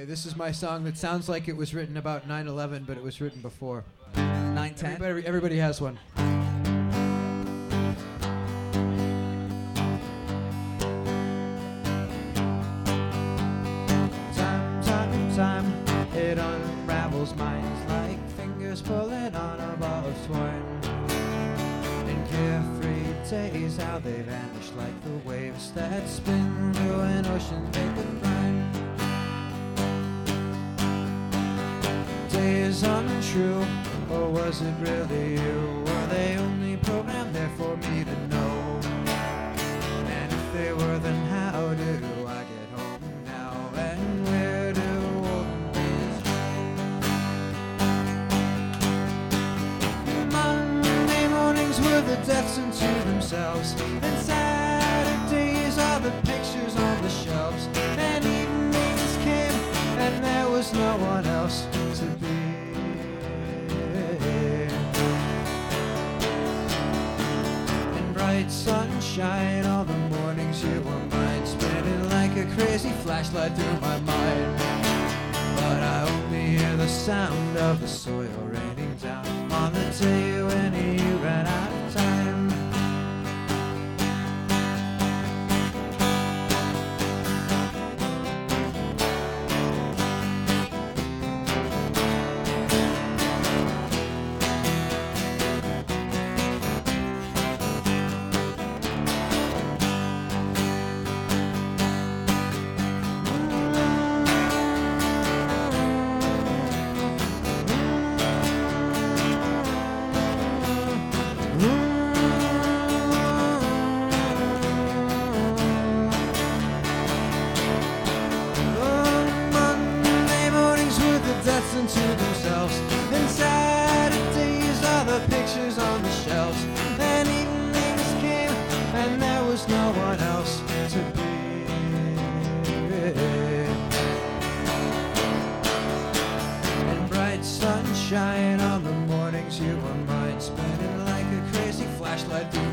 Okay, this is my song that sounds like it was written about 9/11, but it was written before. 9/10. Everybody has one. Time, it unravels minds like fingers pulling on a ball of twine. In carefree days, how they vanish like the waves that spin through an ocean they could find. Days untrue, or was it really you? Were they only programmed there for me to know? And if they were, then how do I get home now? And where do old days go? Monday mornings were the deaths unto themselves, and Saturdays are the pictures on the shelves. And evenings came, and there was no one else to be. In bright sunshine, all the mornings you were mine, spinning like a crazy flashlight through my mind. But I only hear the sound of the soil raining down on the day when you ran out of time. To themselves, and Saturdays are the pictures on the shelves. And evenings came, and there was no one else to be. And bright sunshine on the mornings you were mine, spinning like a crazy flashlight through